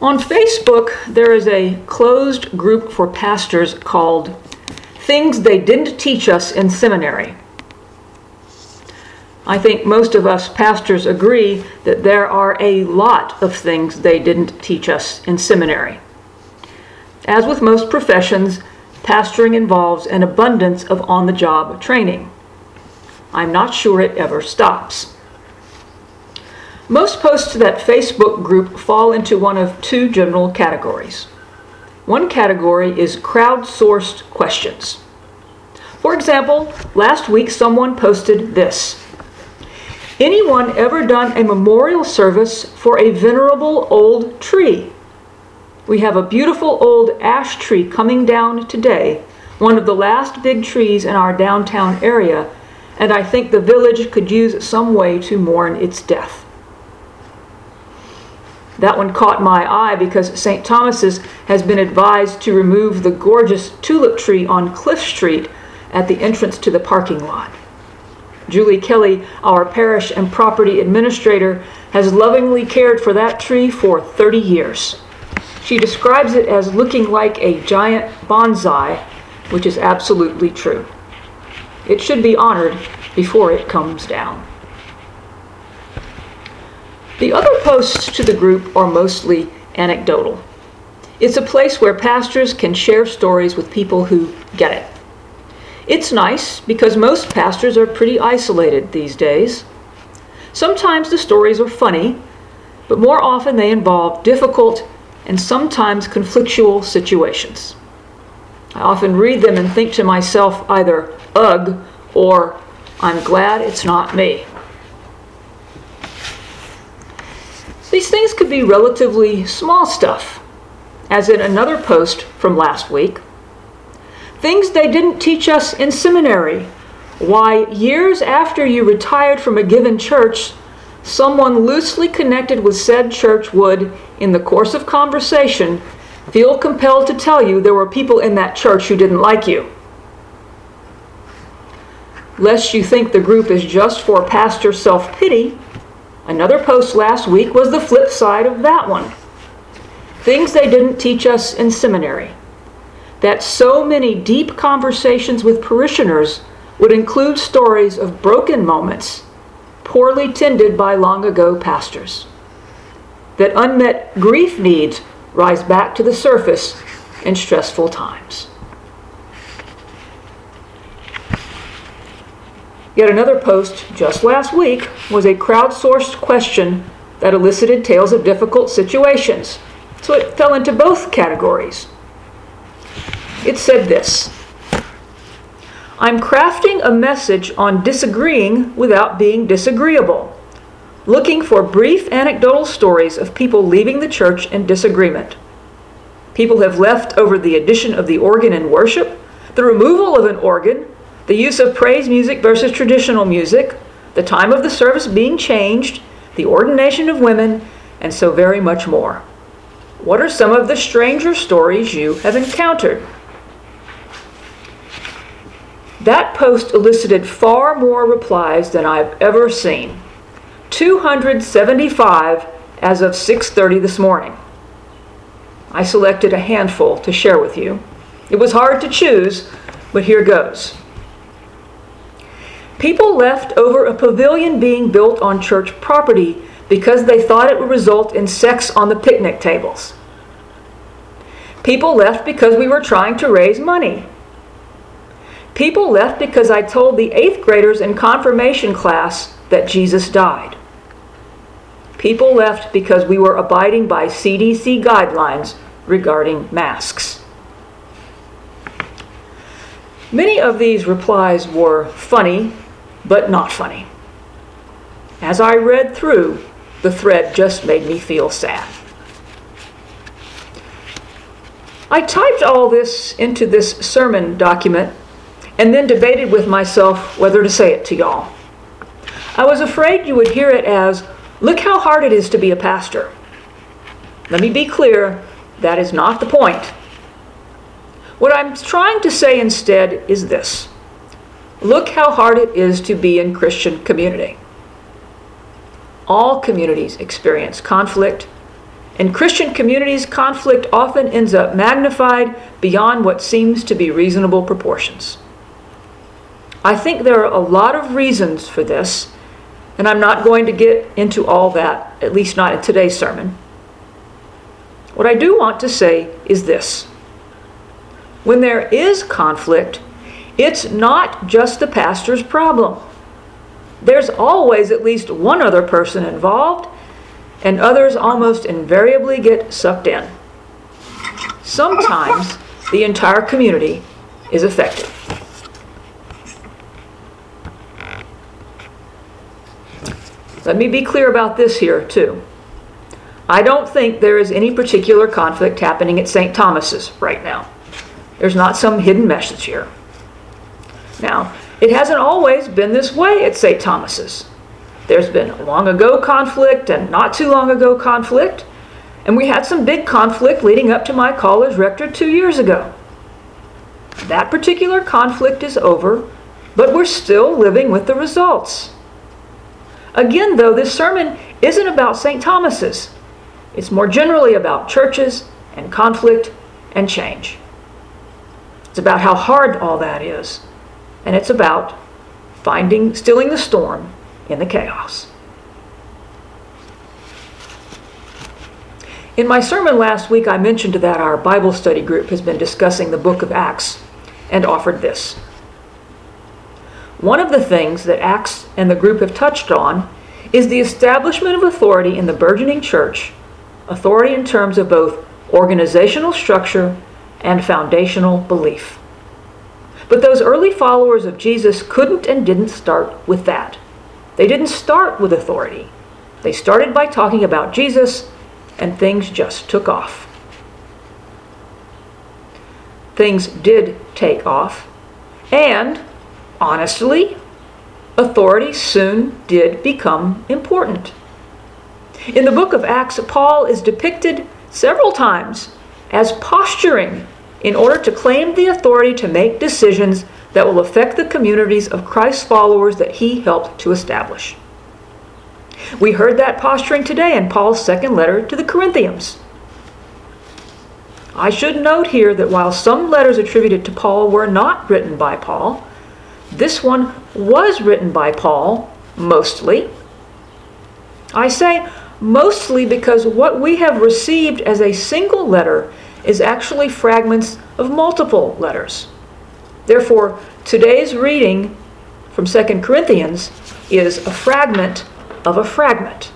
On Facebook, there is a closed group for pastors called Things They Didn't Teach Us in Seminary. I think most of us pastors agree that there are a lot of things they didn't teach us in seminary. As with most professions, pastoring involves an abundance of on-the-job training. I'm not sure it ever stops. Most posts to that Facebook group fall into one of two general categories. One category is crowdsourced questions. For example, last week someone posted this: "Anyone ever done a memorial service for a venerable old tree? We have a beautiful old ash tree coming down today, one of the last big trees in our downtown area, and I think the village could use some way to mourn its death." That one caught my eye because St. Thomas's has been advised to remove the gorgeous tulip tree on Cliff Street at the entrance to the parking lot. Julie Kelly, our parish and property administrator, has lovingly cared for that tree for 30 years. She describes it as looking like a giant bonsai, which is absolutely true. It should be honored before it comes down. The other posts to the group are mostly anecdotal. It's a place where pastors can share stories with people who get it. It's nice because most pastors are pretty isolated these days. Sometimes the stories are funny, but more often they involve difficult and sometimes conflictual situations. I often read them and think to myself either, "Ugh," or "I'm glad it's not me." These things could be relatively small stuff, as in another post from last week. Things they didn't teach us in seminary. Why, years after you retired from a given church, someone loosely connected with said church would, in the course of conversation, feel compelled to tell you there were people in that church who didn't like you. Lest you think the group is just for pastor self-pity, another post last week was the flip side of that one. Things they didn't teach us in seminary. That so many deep conversations with parishioners would include stories of broken moments, poorly tended by long ago pastors. That unmet grief needs rise back to the surface in stressful times. Yet another post just last week was a crowdsourced question that elicited tales of difficult situations, so it fell into both categories. It said this: "I'm crafting a message on disagreeing without being disagreeable, looking for brief anecdotal stories of people leaving the church in disagreement. People have left over the addition of the organ in worship, the removal of an organ, the use of praise music versus traditional music, the time of the service being changed, the ordination of women, and so very much more. What are some of the stranger stories you have encountered?" That post elicited far more replies than I've ever seen. 275 as of 6:30 this morning. I selected a handful to share with you. It was hard to choose, but here goes. People left over a pavilion being built on church property because they thought it would result in sex on the picnic tables. People left because we were trying to raise money. People left because I told the 8th graders in confirmation class that Jesus died. People left because we were abiding by CDC guidelines regarding masks. Many of these replies were funny, but not funny. As I read through, the thread just made me feel sad. I typed all this into this sermon document and then debated with myself whether to say it to y'all. I was afraid you would hear it as, "Look how hard it is to be a pastor." Let me be clear, that is not the point. What I'm trying to say instead is this: look how hard it is to be in Christian community. All communities experience conflict, In Christian communities, conflict often ends up magnified beyond what seems to be reasonable proportions. I think there are a lot of reasons for this, and I'm not going to get into all that, at least not in today's sermon. What I do want to say is this. When there is conflict, it's not just the pastor's problem. There's always at least one other person involved, and others almost invariably get sucked in. Sometimes the entire community is affected. Let me be clear about this here, too. I don't think there is any particular conflict happening at St. Thomas's right now. There's not some hidden message here. Now, it hasn't always been this way at St. Thomas's. There's been a long ago conflict and not too long ago conflict, and we had some big conflict leading up to my call as rector 2 years ago. That particular conflict is over, but we're still living with the results. Again, though, this sermon isn't about St. Thomas's. It's more generally about churches and conflict and change. It's about how hard all that is, and it's about stilling the storm in the chaos. In my sermon last week, I mentioned that our Bible study group has been discussing the book of Acts and offered this. One of the things that Acts and the group have touched on is the establishment of authority in the burgeoning church, authority in terms of both organizational structure and foundational belief. But those early followers of Jesus couldn't and didn't start with that. They didn't start with authority. They started by talking about Jesus, and things just took off. Things did take off, and honestly, authority soon did become important. In the book of Acts, Paul is depicted several times as posturing in order to claim the authority to make decisions that will affect the communities of Christ's followers that he helped to establish. We heard that posturing today in Paul's second letter to the Corinthians. I should note here that while some letters attributed to Paul were not written by Paul, this one was written by Paul, mostly. I say mostly because what we have received as a single letter is actually fragments of multiple letters. Therefore, today's reading from 2 Corinthians is a fragment of a fragment.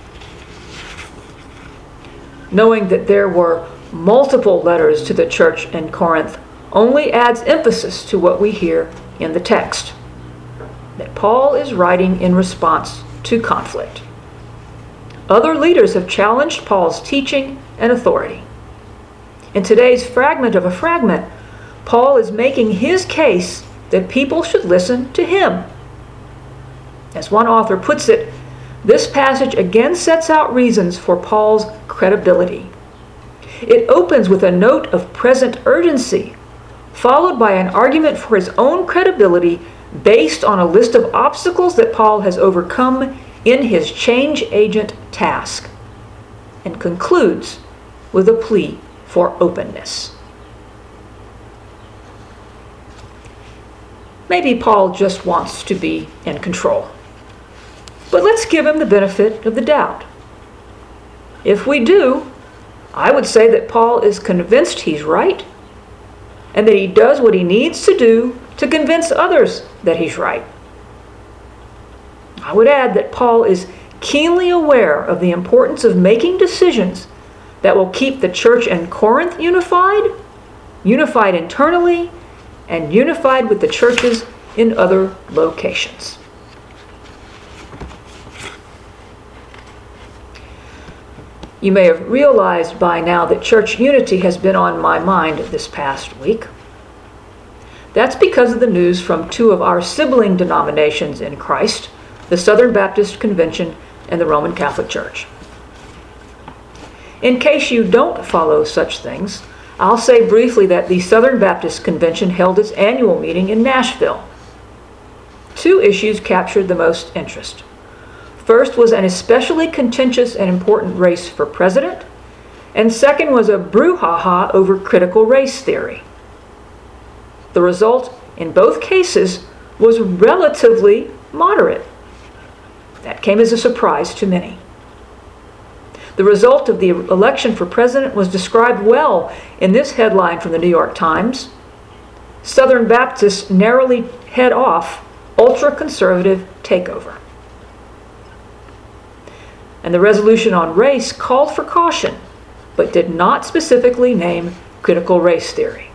Knowing that there were multiple letters to the church in Corinth only adds emphasis to what we hear in the text, that Paul is writing in response to conflict. Other leaders have challenged Paul's teaching and authority. In today's fragment of a fragment, Paul is making his case that people should listen to him. As one author puts it, this passage again sets out reasons for Paul's credibility. It opens with a note of present urgency, followed by an argument for his own credibility based on a list of obstacles that Paul has overcome in his change agent task, and concludes with a plea for openness. Maybe Paul just wants to be in control. But let's give him the benefit of the doubt. If we do, I would say that Paul is convinced he's right, and that he does what he needs to do to convince others that he's right. I would add that Paul is keenly aware of the importance of making decisions that will keep the church in Corinth unified internally, and unified with the churches in other locations. You may have realized by now that church unity has been on my mind this past week. That's because of the news from two of our sibling denominations in Christ, the Southern Baptist Convention and the Roman Catholic Church. In case you don't follow such things, I'll say briefly that the Southern Baptist Convention held its annual meeting in Nashville. Two issues captured the most interest. First was an especially contentious and important race for president, and second was a brouhaha over critical race theory. The result in both cases was relatively moderate. That came as a surprise to many. The result of the election for president was described well in this headline from the New York Times. Southern Baptists narrowly head off ultra-conservative takeover. And the resolution on race called for caution, but did not specifically name critical race theory.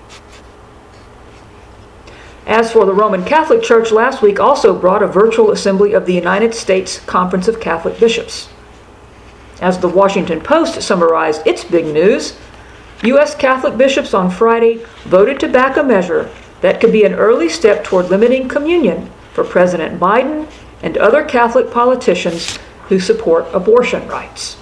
As for the Roman Catholic Church, last week also brought a virtual assembly of the United States Conference of Catholic Bishops. As the Washington Post summarized its big news, U.S. Catholic bishops on Friday voted to back a measure that could be an early step toward limiting communion for President Biden and other Catholic politicians who support abortion rights.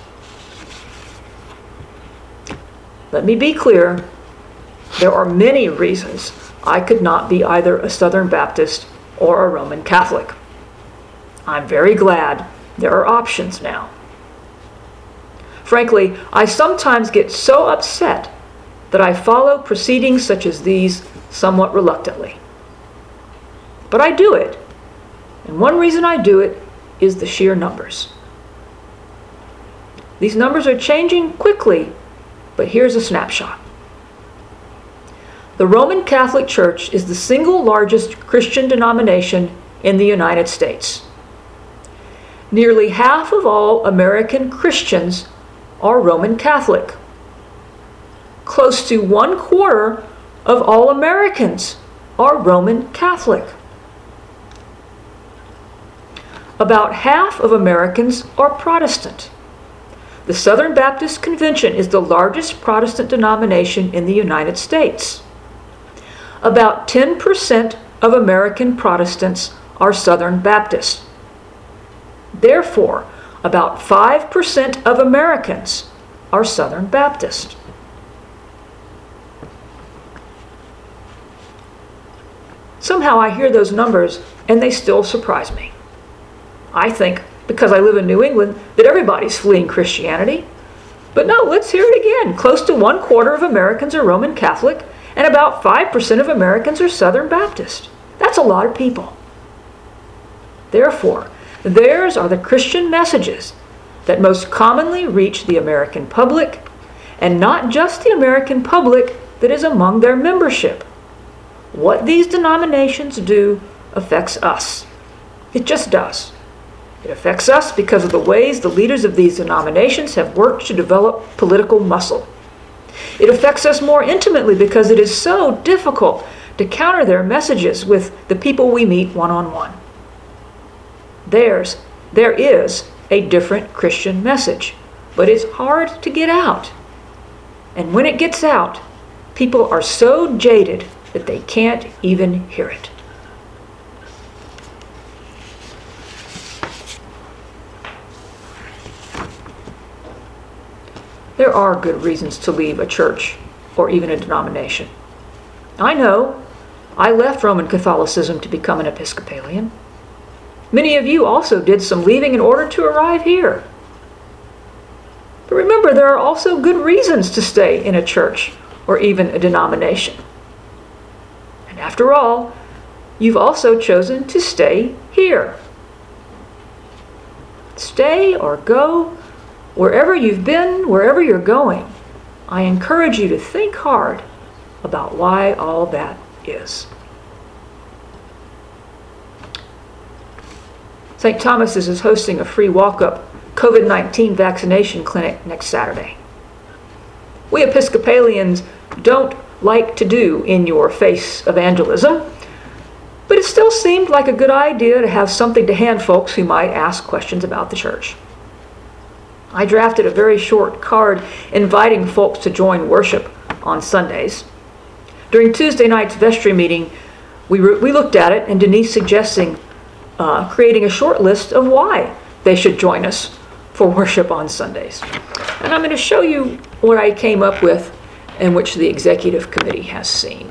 Let me be clear, there are many reasons I could not be either a Southern Baptist or a Roman Catholic. I'm very glad there are options now. Frankly, I sometimes get so upset that I follow proceedings such as these somewhat reluctantly. But I do it, and one reason I do it is the sheer numbers. These numbers are changing quickly, but here's a snapshot. The Roman Catholic Church is the single largest Christian denomination in the United States. Nearly half of all American Christians are Roman Catholic. Close to 1/4 of all Americans are Roman Catholic. About half of Americans are Protestant. The Southern Baptist Convention is the largest Protestant denomination in the United States. About 10% of American Protestants are Southern Baptists. Therefore, about 5% of Americans are Southern Baptist. Somehow I hear those numbers and they still surprise me. I think, because I live in New England, that everybody's fleeing Christianity. But no, let's hear it again. Close to 1/4 of Americans are Roman Catholic, and about 5% of Americans are Southern Baptist. That's a lot of people. Therefore, theirs are the Christian messages that most commonly reach the American public, and not just the American public that is among their membership. What these denominations do affects us. It just does. It affects us because of the ways the leaders of these denominations have worked to develop political muscle. It affects us more intimately because it is so difficult to counter their messages with the people we meet one-on-one. There is a different Christian message, but it's hard to get out. And when it gets out, people are so jaded that they can't even hear it. There are good reasons to leave a church or even a denomination. I know. I left Roman Catholicism to become an Episcopalian. Many of you also did some leaving in order to arrive here. But remember, there are also good reasons to stay in a church or even a denomination. And after all, you've also chosen to stay here. Stay or go wherever you've been, wherever you're going. I encourage you to think hard about why all that is. St. Thomas's is hosting a free walk-up COVID-19 vaccination clinic next Saturday. We Episcopalians don't like to do in-your-face evangelism, but it still seemed like a good idea to have something to hand folks who might ask questions about the church. I drafted a very short card inviting folks to join worship on Sundays. During Tuesday night's vestry meeting, we looked at it, and Denise suggesting creating a short list of why they should join us for worship on Sundays. And I'm going to show you what I came up with and which the executive committee has seen.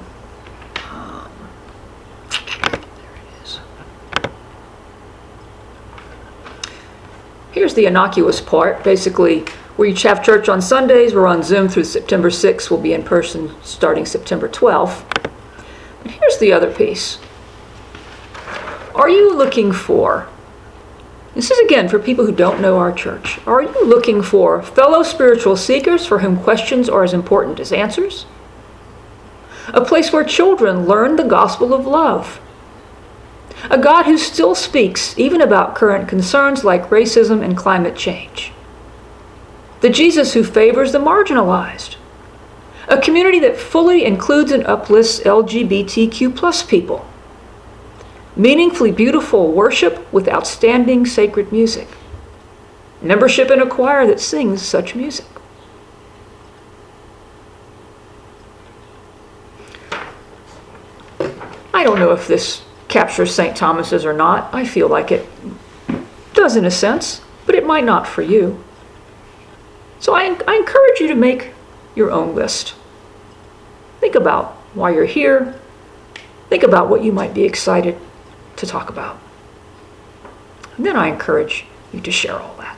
There it is. Here's the innocuous part. Basically, We each have church on Sundays. We're on Zoom through September 6th. We'll be in person starting September 12th. But here's the other piece. Are you looking for, this is again for people who don't know our church, are you looking for fellow spiritual seekers for whom questions are as important as answers? A place where children learn the gospel of love. A God who still speaks even about current concerns like racism and climate change. The Jesus who favors the marginalized. A community that fully includes and uplifts LGBTQ+ people. Meaningfully beautiful worship with outstanding sacred music. Membership in a choir that sings such music. I don't know if this captures St. Thomas's or not. I feel like it does in a sense, but it might not for you. So I encourage you to make your own list. Think about why you're here. Think about what you might be excited to talk about. And then I encourage you to share all that.